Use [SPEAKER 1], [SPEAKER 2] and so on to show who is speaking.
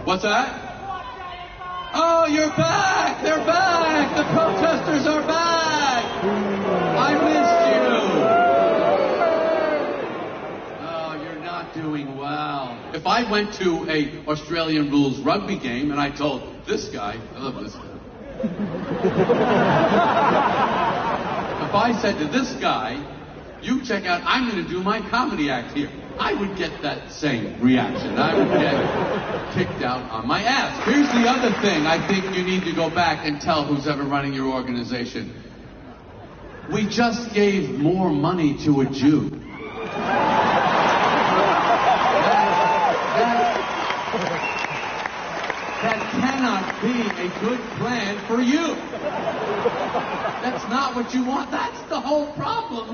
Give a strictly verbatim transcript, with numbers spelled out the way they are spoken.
[SPEAKER 1] What's that? Oh, you're back! They're back! The protesters are back! I missed you! Oh, you're not doing well. If I went to a Australian rules rugby game and I told this guy, I love this guy. If I said to this guy, you check out, I'm going to do my comedy act here, I would get that same reaction. I would get kicked out on my ass. Here's the other thing I think you need to go back and tell who's ever running your organization. We just gave more money to a Jew. That, that, that cannot be a good plan for you. That's not what you want. That's the whole problem.